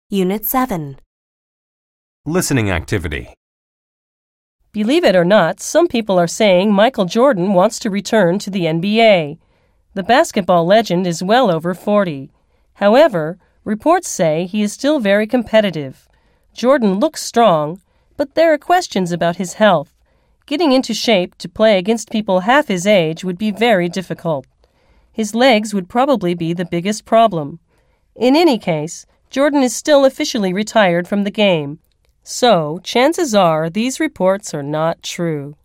Unit 7. Listening activity. Believe it or not, some people are saying Michael Jordan wants to return to the NBA. The basketball legend is well over 40. However, reports say he is still very competitive. Jordan looks strong, but there are questions about his health. Getting into shape to play against people half his age would be very difficult. His legs would probably be the biggest problem. In any case, Jordan is still officially retired from the game. So, chances are these reports are not true.